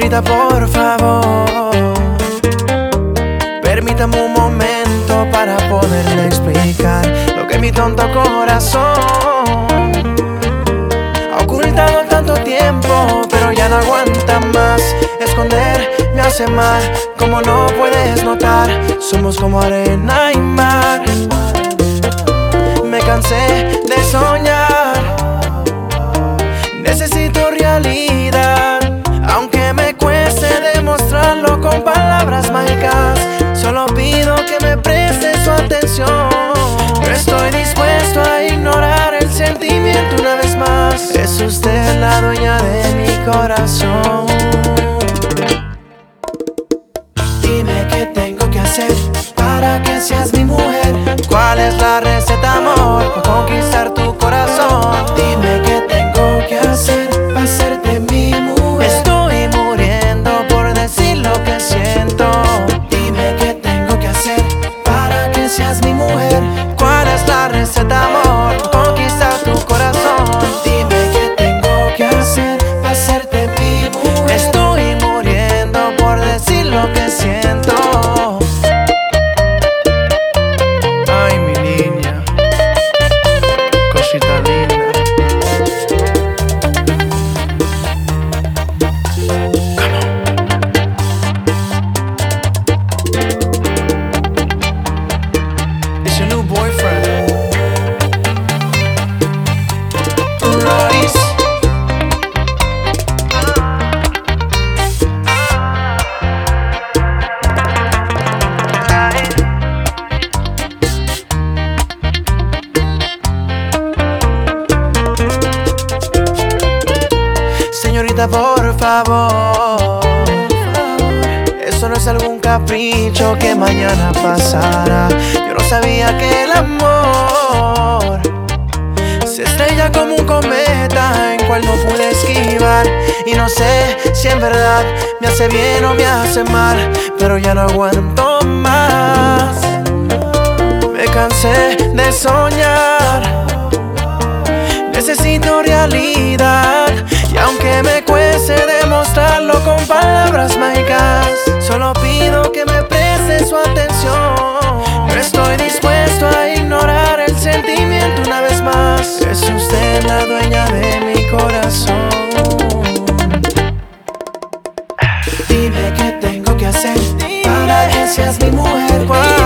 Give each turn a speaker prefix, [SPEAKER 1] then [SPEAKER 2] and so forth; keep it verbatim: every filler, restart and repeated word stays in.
[SPEAKER 1] Señorita, por favor, permítame un momento para poderle explicar lo que mi tonto corazón ha ocultado tanto tiempo, pero ya no aguanta más. Esconder me hace mal, como no puedes notar, somos como arena y mar. Me cansé de soñar, necesito realidad, aunque me cueste demostrarlo con palabras mágicas. Solo pido que me preste su atención. No estoy dispuesto a ignorar el sentimiento una vez más. Es usted la dueña de mi corazón. Dime qué tengo que hacer para que seas mi mujer. ¿Cuál es la receta, amor, para conquistar tu corazón? Dime qué tengo que hacer para hacerte mi mujer. Estoy muriendo por decir lo que siento. Dime qué tengo que hacer para que seas mi mujer. ¿Cuál es la receta, amor, para conquistar tu corazón? Dime qué tengo que hacer para hacerte mi mujer. Estoy muriendo por decir lo que siento. Ay, mi niña, cosita linda. It's your new boyfriend, Royce. Señorita, por favor, eso no es algún capricho que mañana pasará. Yo no sabía que el amor se estrella como un cometa en cual no pude esquivar. Y no sé si en verdad me hace bien o me hace mal, pero ya no aguanto más. Me cansé de soñar, necesito realidad, y aunque me cueste demostrarlo con palabras mágicas, solo pido que me preste su atención. No estoy dispuesto a ignorar el sentimiento una vez más. Es usted la dueña de mi corazón. Dime qué tengo que hacer para que seas mi mujer.